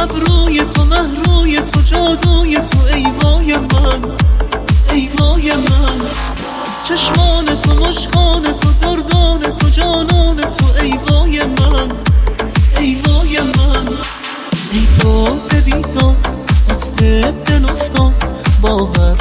ابروی تو، مهروی تو، جادوی تو، ای وای من، ای وای من. چشمان تو، مشکان تو، دردان تو، جانان تو، ای وای من، ای وای من. ای داد بیداد از دل افتاد، باور